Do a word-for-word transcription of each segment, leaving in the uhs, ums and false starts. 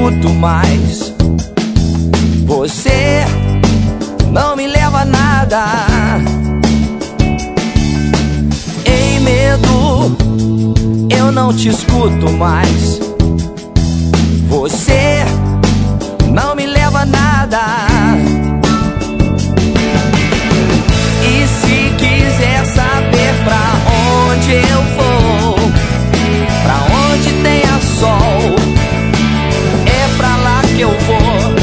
escuto mais. Você não me leva a nada. Ei, medo, eu não te escuto mais. Você não me leva a nada. E se quiser saber pra onde eu vou, pra onde tenha sol, é pra lá que eu vou.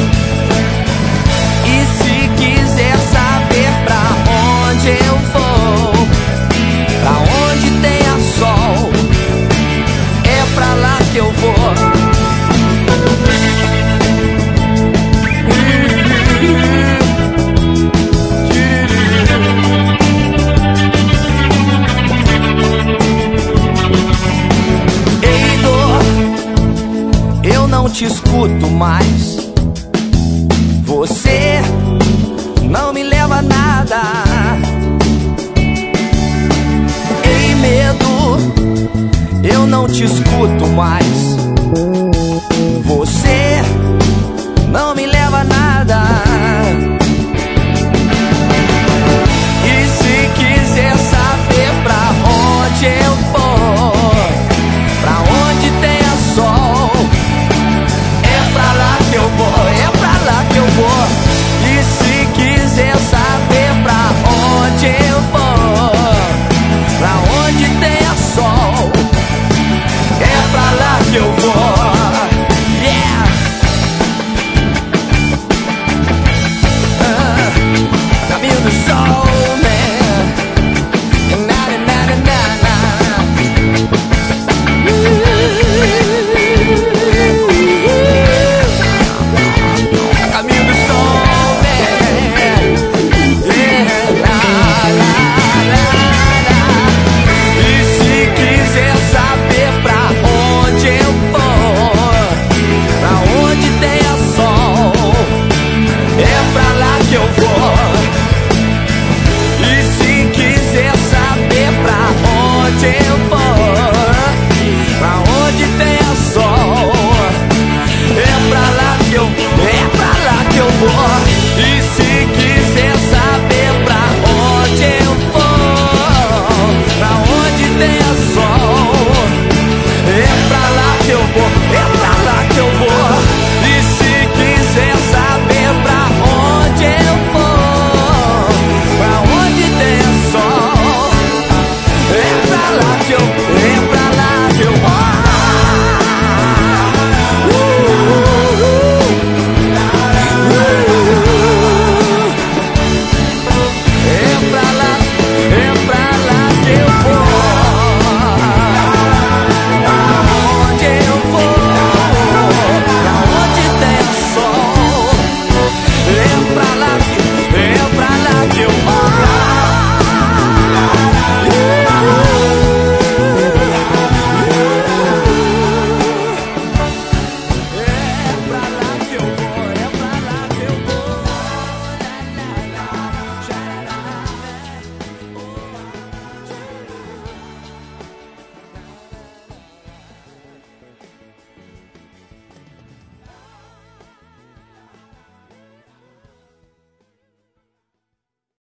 E se quiser saber pra onde eu vou, pra onde tenha sol, é pra lá que eu vou. Ei, dor, eu não te escuto mais. Você não me leva a nada. Ei, medo, eu não te escuto mais.